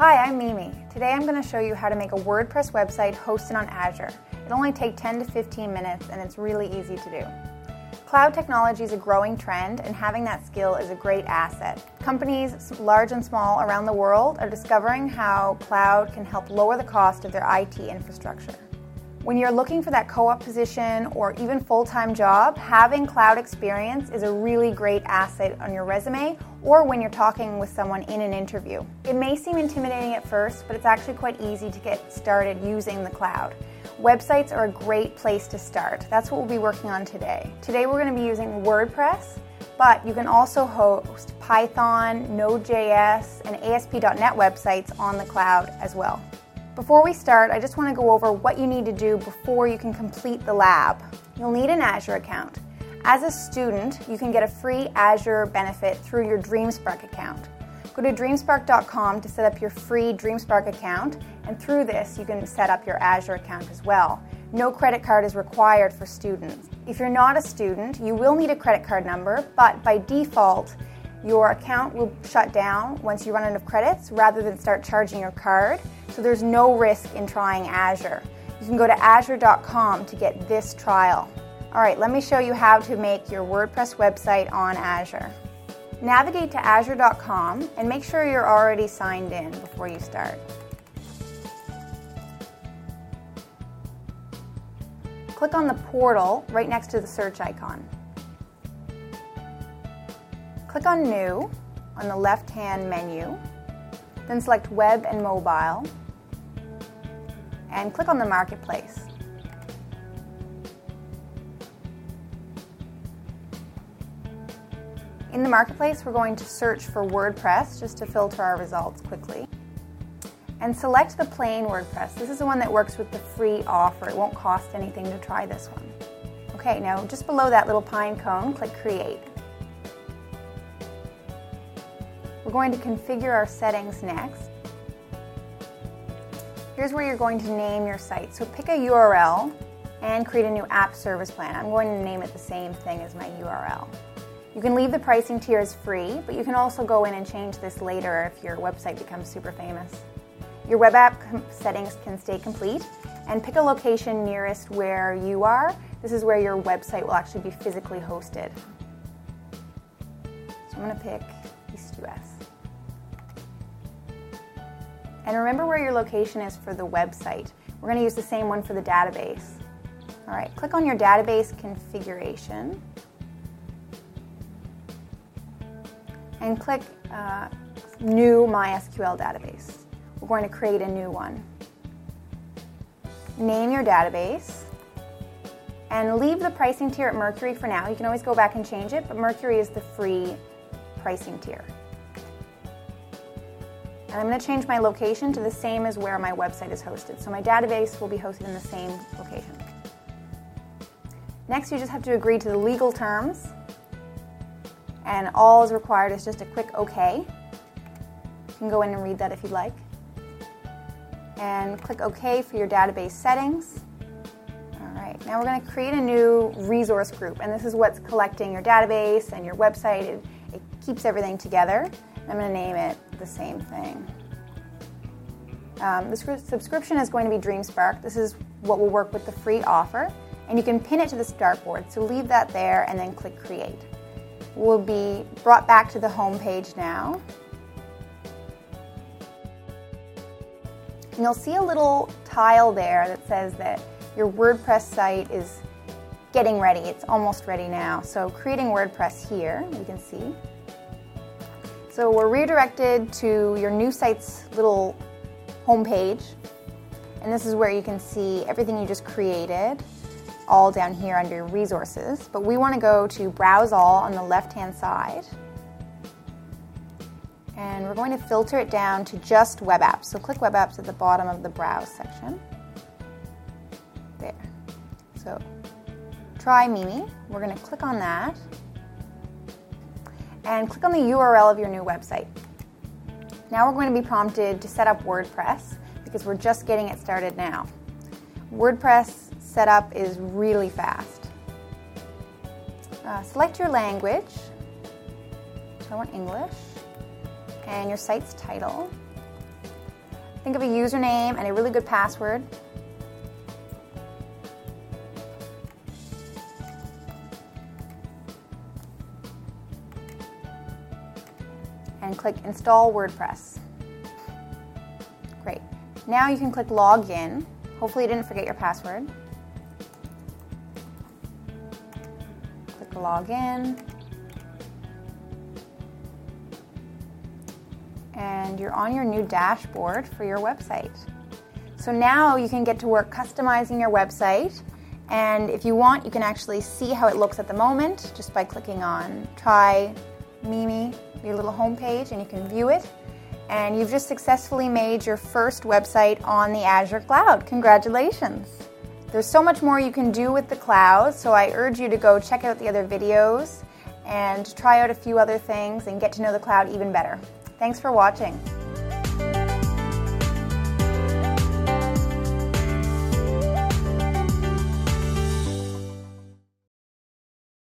Hi, I'm Mimi. Today I'm going to show you how to make a WordPress website hosted on Azure. It'll only take 10 to 15 minutes and it's really easy to do. Cloud technology is a growing trend and having that skill is a great asset. Companies, large and small, around the world are discovering how cloud can help lower the cost of their IT infrastructure. When you're looking for that co-op position or even full-time job, having cloud experience is a really great asset on your resume or when you're talking with someone in an interview. It may seem intimidating at first, but it's actually quite easy to get started using the cloud. Websites are a great place to start. That's what we'll be working on today. Today we're going to be using WordPress, but you can also host Python, Node.js, and ASP.NET websites on the cloud as well. Before we start, I just want to go over what you need to do before you can complete the lab. You'll need an Azure account. As a student, you can get a free Azure benefit through your DreamSpark account. Go to dreamspark.com to set up your free DreamSpark account, and through this you can set up your Azure account as well. No credit card is required for students. If you're not a student, you will need a credit card number, but by default, your account will shut down once you run out of credits rather than start charging your card, so there's no risk in trying Azure. You can go to azure.com to get this trial. Alright, let me show you how to make your WordPress website on Azure. Navigate to azure.com and make sure you're already signed in before you start. Click on the portal right next to the search icon. Click on New on the left-hand menu, then select Web and Mobile, and click on the Marketplace. In the Marketplace, we're going to search for WordPress just to filter our results quickly. And select the plain WordPress. This is the one that works with the free offer. It won't cost anything to try this one. Okay, now just below that little pine cone, click Create. We're going to configure our settings next. Here's where you're going to name your site. So pick a URL and create a new app service plan. I'm going to name it the same thing as my URL. You can leave the pricing tiers free, but you can also go in and change this later if your website becomes super famous. Your web app settings can stay complete, and pick a location nearest where you are. This is where your website will actually be physically hosted. So I'm going to pick East US. And remember where your location is for the website. We're going to use the same one for the database. All right, click on your database configuration and click New MySQL database. We're going to create a new one. Name your database and leave the pricing tier at Mercury for now. You can always go back and change it, but Mercury is the free pricing tier. And I'm going to change my location to the same as where my website is hosted. So my database will be hosted in the same location. Next, you just have to agree to the legal terms. And all is required is just a quick OK. You can go in and read that if you'd like. And click OK for your database settings. All right, now we're going to create a new resource group. And this is what's collecting your database and your website. It keeps everything together. I'm going to name it the same thing. The subscription is going to be DreamSpark. This is what will work with the free offer. And you can pin it to the startboard. So leave that there and then click Create. We'll be brought back to the home page now. And you'll see a little tile there that says that your WordPress site is getting ready. It's almost ready now. So creating WordPress here, you can see. So we're redirected to your new site's little home page. And this is where you can see everything you just created, all down here under your resources. But we want to go to Browse All on the left-hand side. And we're going to filter it down to just web apps. So click web apps at the bottom of the Browse section. There. So try Mimi. We're going to click on that. And click on the URL of your new website. Now we're going to be prompted to set up WordPress because we're just getting it started now. WordPress setup is really fast. Select your language. So I want English. And your site's title. Think of a username and a really good password. And click Install WordPress. Great. Now you can click Login. Hopefully you didn't forget your password. Click Login. And you're on your new dashboard for your website. So now you can get to work customizing your website, and if you want, you can actually see how it looks at the moment just by clicking on Try Mimi, your little home page, and you can view it. And you've just successfully made your first website on the Azure cloud. Congratulations! There's so much more you can do with the cloud, so I urge you to go check out the other videos and try out a few other things and get to know the cloud even better. Thanks for watching.